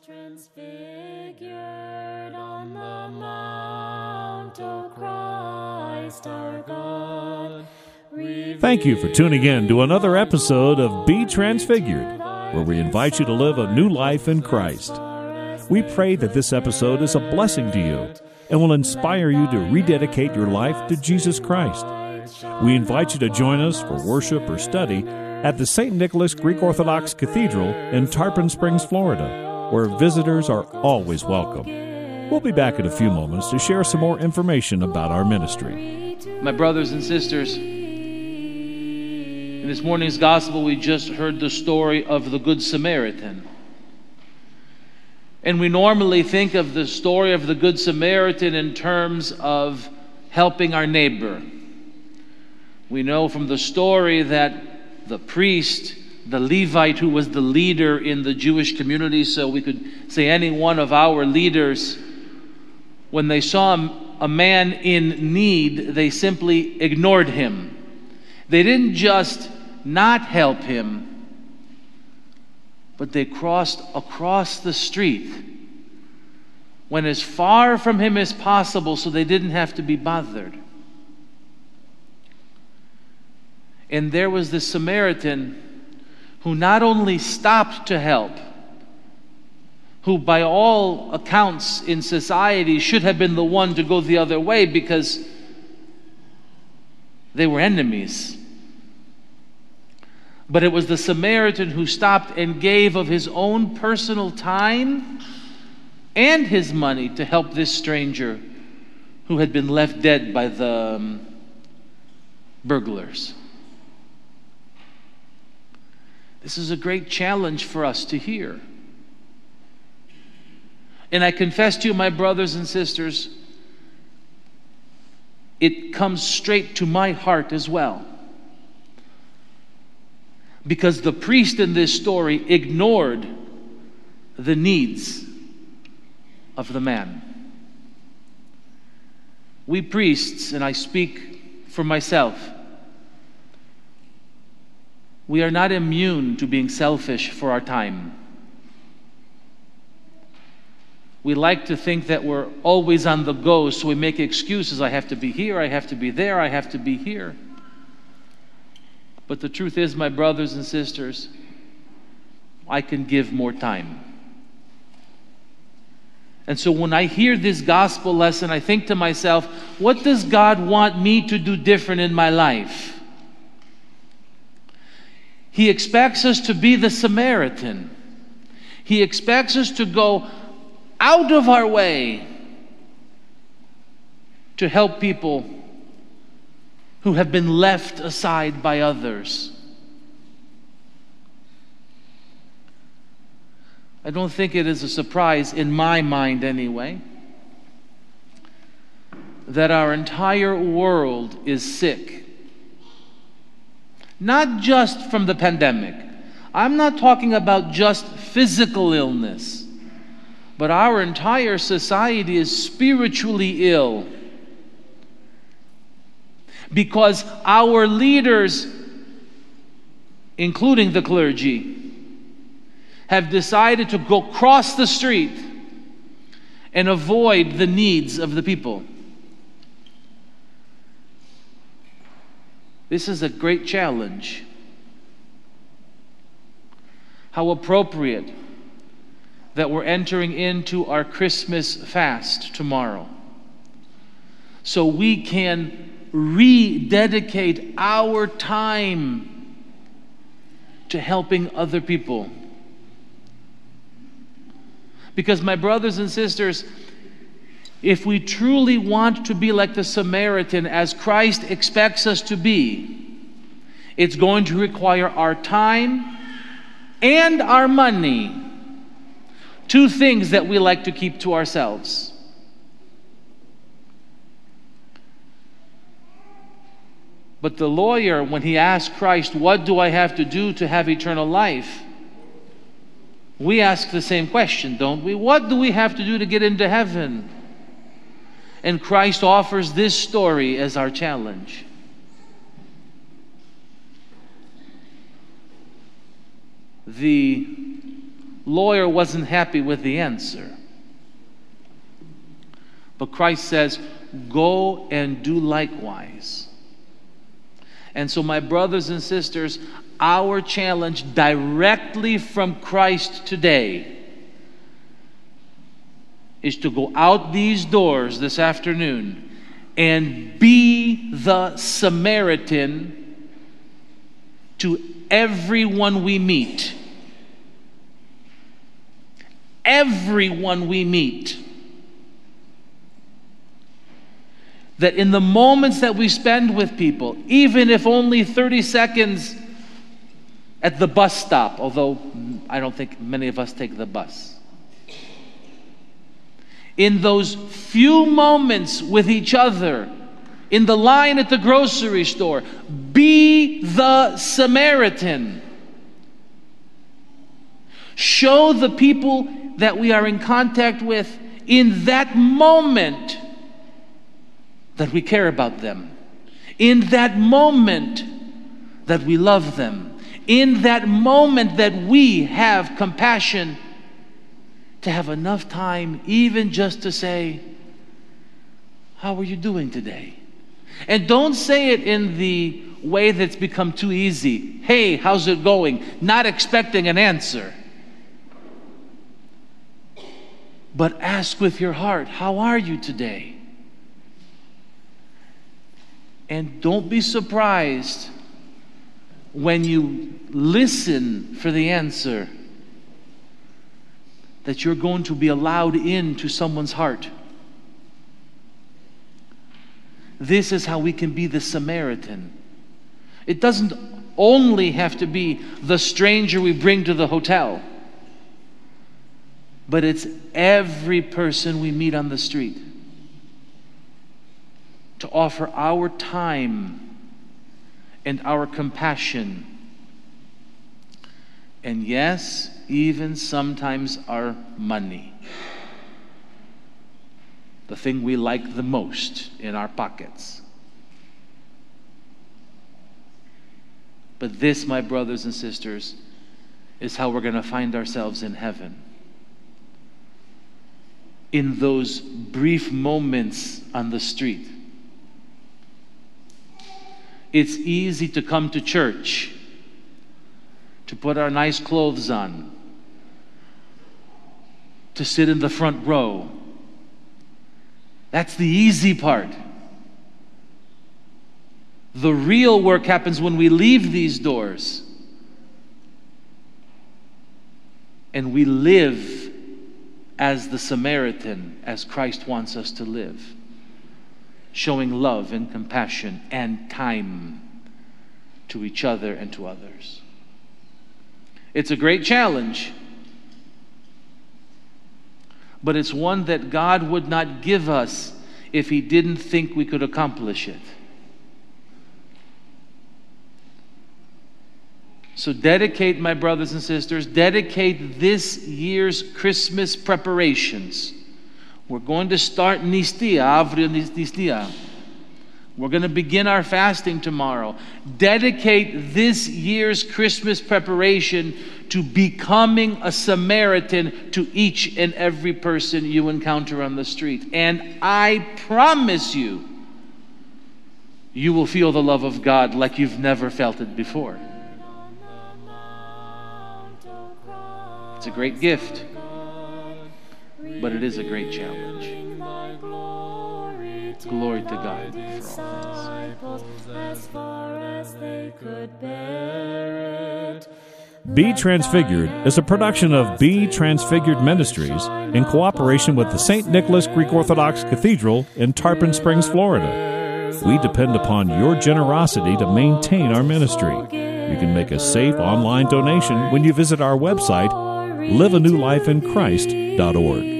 Transfigured on the mount, O Christ our God. Thank you for tuning in to another episode of Be Transfigured, where we invite you to live a new life in Christ. We pray that this episode is a blessing to you and will inspire you to rededicate your life to Jesus Christ. We invite you to join us for worship or study at the St. Nicholas Greek Orthodox Cathedral in Tarpon Springs, Florida, where visitors are always welcome. We'll be back in a few moments to share some more information about our ministry. My brothers and sisters, in this morning's gospel, we just heard the story of the Good Samaritan. And we normally think of the story of the Good Samaritan in terms of helping our neighbor. We know from the story that the priest, the Levite, who was the leader in the Jewish community, so we could say any one of our leaders, when they saw a man in need, they simply ignored him. They didn't just not help him, but they crossed across the street, went as far from him as possible so they didn't have to be bothered. And there was this Samaritan who not only stopped to help, who by all accounts in society should have been the one to go the other way because they were enemies. But it was the Samaritan who stopped and gave of his own personal time and his money to help this stranger who had been left dead by the burglars. This is a great challenge for us to hear. And I confess to you, my brothers and sisters, it comes straight to my heart as well. Because the priest in this story ignored the needs of the man. We priests, and I speak for myself, we are not immune to being selfish for our time. We like to think that we're always on the go, so we make excuses. I have to be here, I have to be there, I have to be here. But the truth is, my brothers and sisters, I can give more time. And so when I hear this gospel lesson, I think to myself, what does God want me to do different in my life? He expects us to be the Samaritan. He expects us to go out of our way to help people who have been left aside by others. I don't think it is a surprise, in my mind anyway, that our entire world is sick. Not just from the pandemic. I'm not talking about just physical illness, but our entire society is spiritually ill. Because our leaders, including the clergy, have decided to go across the street and avoid the needs of the people. This is a great challenge. How appropriate that we're entering into our Christmas fast tomorrow, so we can rededicate our time to helping other people. Because, my brothers and sisters, if we truly want to be like the Samaritan, as Christ expects us to be, it's going to require our time and our money. Two things that we like to keep to ourselves. But the lawyer, when he asked Christ, what do I have to do to have eternal life? We ask the same question, don't we? What do we have to do to get into heaven? And Christ offers this story as our challenge. The lawyer wasn't happy with the answer. But Christ says, go and do likewise. And so, my brothers and sisters, our challenge directly from Christ today is to go out these doors this afternoon and be the Samaritan to everyone we meet. Everyone we meet. That in the moments that we spend with people, even if only 30 seconds at the bus stop, although I don't think many of us take the bus, in those few moments with each other, in the line at the grocery store, be the Samaritan. Show the people that we are in contact with in that moment that we care about them, in that moment that we love them, in that moment that we have compassion to have enough time even just to say, how are you doing today? And don't say it in the way that's become too easy. Hey, how's it going? Not expecting an answer. But ask with your heart, how are you today? And don't be surprised when you listen for the answer that you're going to be allowed into someone's heart. This is how we can be the Samaritan. It doesn't only have to be the stranger we bring to the hotel, but it's every person we meet on the street. To offer our time and our compassion. And yes, even sometimes our money. The thing we like the most in our pockets. But this, my brothers and sisters, is how we're going to find ourselves in heaven. In those brief moments on the street. It's easy to come to church, to put our nice clothes on, to sit in the front row. That's the easy part. The real work happens when we leave these doors and we live as the Samaritan, as Christ wants us to live. Showing love and compassion and time to each other and to others. It's a great challenge, but it's one that God would not give us if He didn't think we could accomplish it. So dedicate, my brothers and sisters, dedicate this year's Christmas preparations. We're going to start Nistia, Avril Nistia. We're going to begin our fasting tomorrow. Dedicate this year's Christmas preparation to becoming a Samaritan to each and every person you encounter on the street. And I promise you, you will feel the love of God like you've never felt it before. It's a great gift. But it is a great challenge. Glory to God for all things. Be Transfigured is a production of Be Transfigured Ministries in cooperation with the St. Nicholas Greek Orthodox Cathedral in Tarpon Springs, Florida. We depend upon your generosity to maintain our ministry. You can make a safe online donation when you visit our website, liveanewlifeinchrist.org.